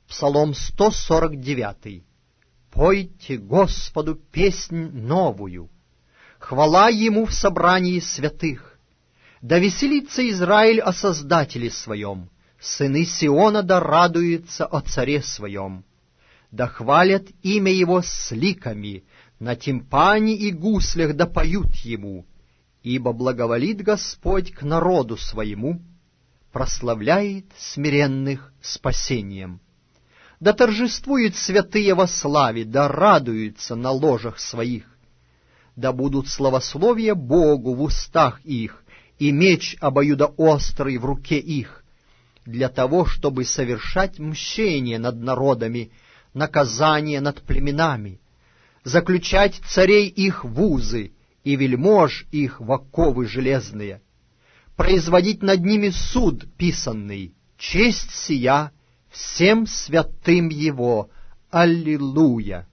Псалом 149. Пойте Господу песнь новую, хвала Ему в собрании святых. Да веселится Израиль о Создателе своем, сыны Сиона да радуются о Царе своем. Да хвалят имя Его с ликами, на тимпане и гуслях да поют Ему, ибо благоволит Господь к народу своему, прославляет смиренных спасением. Да торжествуют святые во славе, да радуются на ложах своих. Да будут славословия Богу в устах их, и меч обоюдоострый в руке их, для того, чтобы совершать мщение над народами, наказание над племенами, заключать царей их в узы и вельмож их в оковы железные, производить над ними суд писанный, честь сия всем святым Его. Аллилуйя!